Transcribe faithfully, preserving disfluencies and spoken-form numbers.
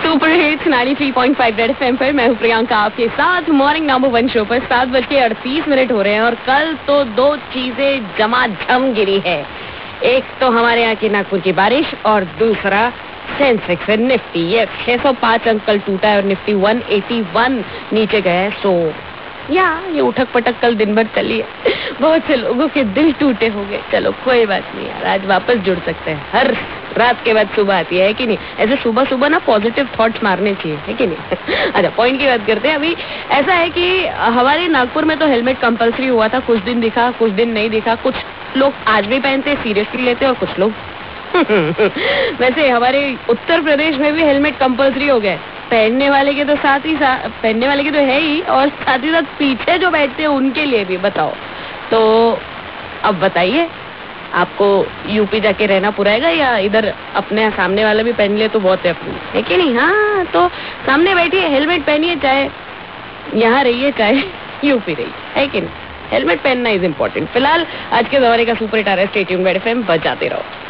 Super hits ninety three point five red FM पर मैं हूँ प्रियंका आपके साथ मॉर्निंग नंबर वन शो पर सात बज के अड़तीस मिनट हो रहे हैं और कल तो दो चीजें झमाझम गिरी है। एक तो हमारे यहाँ की नागपुर की बारिश और दूसरा सेंसेक्स निफ्टी ये छह सौ पाँच अंक कल टूटा है और निफ्टी एक सौ इक्यासी नीचे गया है। सो या ये उठक पटक कल दिन भर चली है, बहुत से लोगों के दिल टूटे हो गए। चलो कोई बात नहीं यार, आज वापस जुड़ सकते हैं। हर रात के बाद सुबह आती है कि नहीं? ऐसे सुबह सुबह ना पॉजिटिव थॉट्स मारने चाहिए, है कि नहीं? अच्छा, पॉइंट की बात करते हैं। अभी ऐसा है कि हमारे नागपुर में तो हेलमेट कंपलसरी हुआ था, कुछ दिन दिखा कुछ दिन नहीं दिखा। कुछ लोग आज भी पहनते सीरियसली लेते और कुछ लोग वैसे हमारे उत्तर प्रदेश में भी हेलमेट कंपलसरी हो गए। पहनने वाले के तो साथ ही साथ पहनने वाले के तो है ही, और साथ ही साथ पीछे जो बैठते हैं उनके लिए भी। बताओ तो अब बताइए, आपको यूपी जाके रहना पुराएगा या इधर अपने सामने वाला भी पहन ले तो बहुत है अपनी, है कि नहीं? हाँ, तो सामने बैठिए, हेलमेट पहनिए, चाहे यहाँ रहिए चाहे यूपी रहिए, है कि नहीं? हेलमेट पहनना इज इम्पोर्टेंट। फिलहाल आज के जमाने का सुपर हिट आ रहा है, स्टे ट्यून्ड रेड एफएम, बजाते रहो।